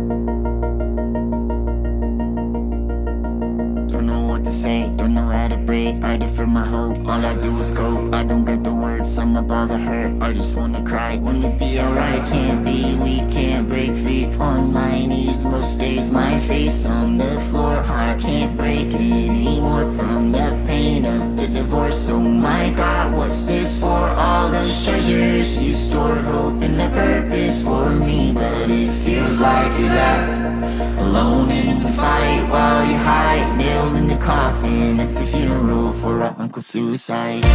Don't know what to say, don't know how to break. I defer my hope, all I do is cope. I don't get the words, sum up all the hurt. I just wanna cry, wanna be alright. Can't be weak, can't break free. On my knees, most days my face on the floor. Heart can't break it anymore from the pain of the divorce. Oh my God, what's this for? All those treasures you stored, hope and the purpose for me. But it feels like you left alone in the fight while you hide, nailed in the coffin at the funeral for our uncle's suicide.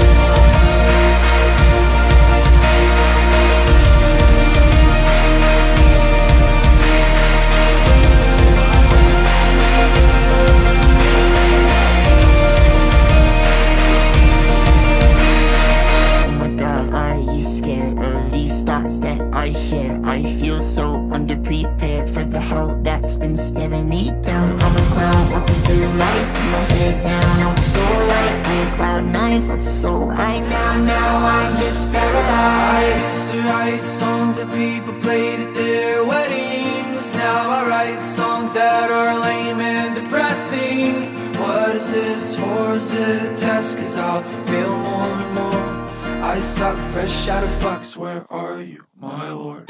That I share, I feel so underprepared for the hell that's been staring me down. I'm a clown walking through life with my head down. I'm so light on cloud nine, felt so high now I'm just paralyzed. I used to write songs that people played at their weddings. Now I write songs that are lame and depressing. What is this for? Is it a test? Cause I'll feel more and more. I suck fresh out of fucks, where are you, my lord?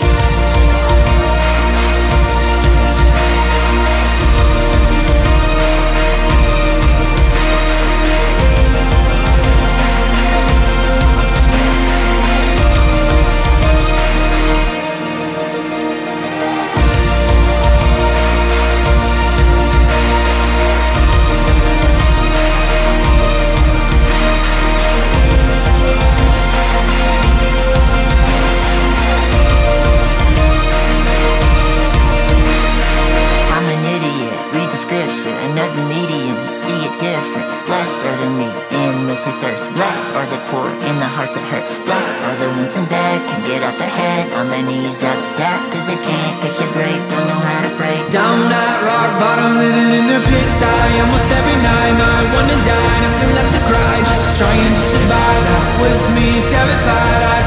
Another medium, see it different. Blessed are the meek in those who thirst. Blessed are the poor in the hearts that hurt. Blessed are the ones in bed, can get out their head on their knees upset, cause they can't catch a break, don't know how to break. Down that rock bottom, living in the pigsty. Almost every night, I wanna die, nothing left to cry, just trying to survive. That was me, terrified.